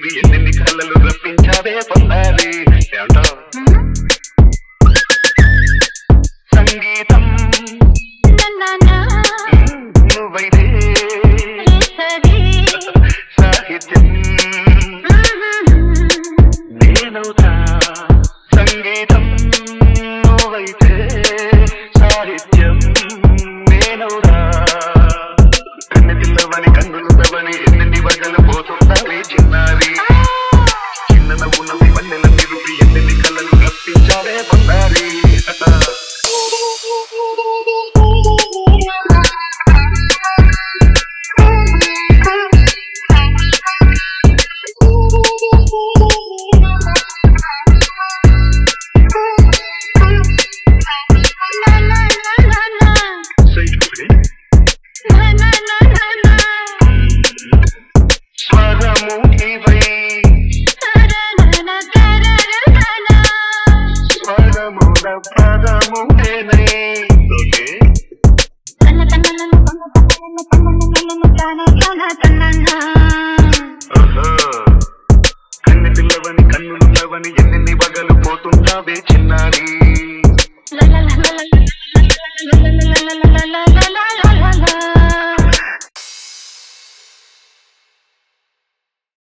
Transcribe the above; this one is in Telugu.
నిరుపి ఎన్ని కళ్ళలు రప్పించావే పొందాలి సంగీతం నువ్వైతే సాహిత్యం నేనవుతా సంగీతం నువ్వైతే సాహిత్యం నేనవుతా కన్ను తిన్నవని కన్నులున్నవని ఎన్ని వగలు పోతుందావే చిన్నారి చిన్న నవ్వునవి వన్నెల నిరుపి ఎన్ని కళ్ళలు రప్పించావే పొందాలి కన్ను పిల్లవని కన్నులున్నవని ఎన్ని వగలు పోతుందావే చిన్నారి